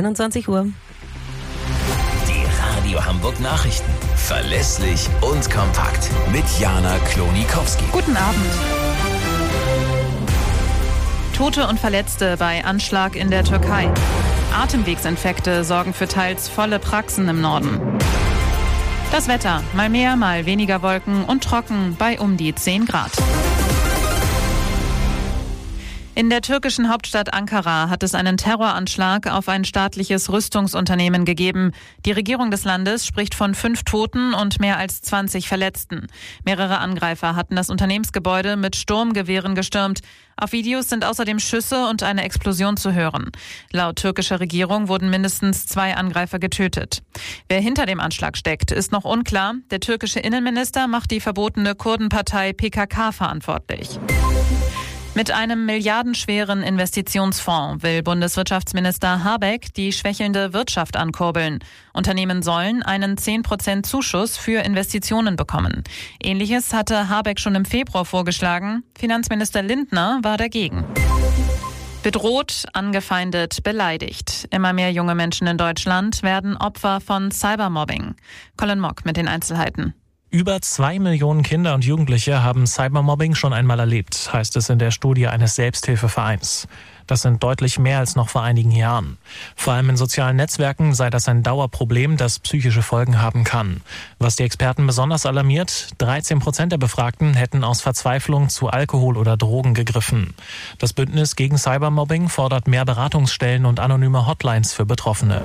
21 Uhr. Die Radio Hamburg Nachrichten. Verlässlich und kompakt. Mit Jana Klonikowski. Guten Abend. Tote und Verletzte bei Anschlag in der Türkei. Atemwegsinfekte sorgen für teils volle Praxen im Norden. Das Wetter, mal mehr, mal weniger Wolken und trocken bei um die 10 Grad. In der türkischen Hauptstadt Ankara hat es einen Terroranschlag auf ein staatliches Rüstungsunternehmen gegeben. Die Regierung des Landes spricht von 5 Toten und mehr als 20 Verletzten. Mehrere Angreifer hatten das Unternehmensgebäude mit Sturmgewehren gestürmt. Auf Videos sind außerdem Schüsse und eine Explosion zu hören. Laut türkischer Regierung wurden mindestens 2 Angreifer getötet. Wer hinter dem Anschlag steckt, ist noch unklar. Der türkische Innenminister macht die verbotene Kurdenpartei PKK verantwortlich. Mit einem milliardenschweren Investitionsfonds will Bundeswirtschaftsminister Habeck die schwächelnde Wirtschaft ankurbeln. Unternehmen sollen einen 10% Zuschuss für Investitionen bekommen. Ähnliches hatte Habeck schon im Februar vorgeschlagen. Finanzminister Lindner war dagegen. Bedroht, angefeindet, beleidigt. Immer mehr junge Menschen in Deutschland werden Opfer von Cybermobbing. Colin Mock mit den Einzelheiten. Über 2 Millionen Kinder und Jugendliche haben Cybermobbing schon einmal erlebt, heißt es in der Studie eines Selbsthilfevereins. Das sind deutlich mehr als noch vor einigen Jahren. Vor allem in sozialen Netzwerken sei das ein Dauerproblem, das psychische Folgen haben kann. Was die Experten besonders alarmiert, 13% der Befragten hätten aus Verzweiflung zu Alkohol oder Drogen gegriffen. Das Bündnis gegen Cybermobbing fordert mehr Beratungsstellen und anonyme Hotlines für Betroffene.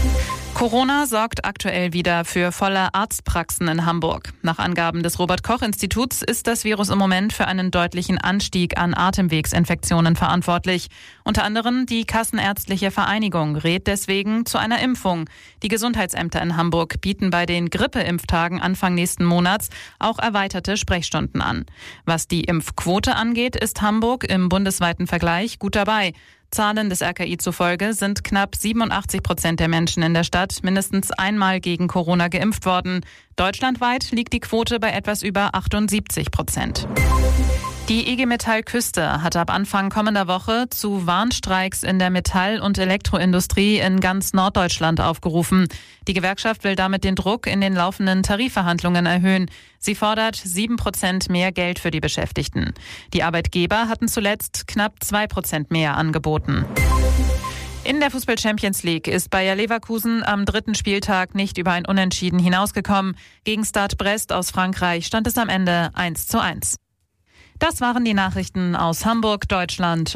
Corona sorgt aktuell wieder für volle Arztpraxen in Hamburg. Nach Angaben des Robert-Koch-Instituts ist das Virus im Moment für einen deutlichen Anstieg an Atemwegsinfektionen verantwortlich. Unter anderem die Kassenärztliche Vereinigung rät deswegen zu einer Impfung. Die Gesundheitsämter in Hamburg bieten bei den Grippeimpftagen Anfang nächsten Monats auch erweiterte Sprechstunden an. Was die Impfquote angeht, ist Hamburg im bundesweiten Vergleich gut dabei. Zahlen des RKI zufolge sind knapp 87% der Menschen in der Stadt mindestens einmal gegen Corona geimpft worden. Deutschlandweit liegt die Quote bei etwas über 78%. Die IG Metall Küste hat ab Anfang kommender Woche zu Warnstreiks in der Metall- und Elektroindustrie in ganz Norddeutschland aufgerufen. Die Gewerkschaft will damit den Druck in den laufenden Tarifverhandlungen erhöhen. Sie fordert 7% mehr Geld für die Beschäftigten. Die Arbeitgeber hatten zuletzt knapp 2% mehr angeboten. In der Fußball-Champions League ist Bayer Leverkusen am 3. Spieltag nicht über ein Unentschieden hinausgekommen. Gegen Stade Brest aus Frankreich stand es am Ende 1:1. Das waren die Nachrichten aus Hamburg, Deutschland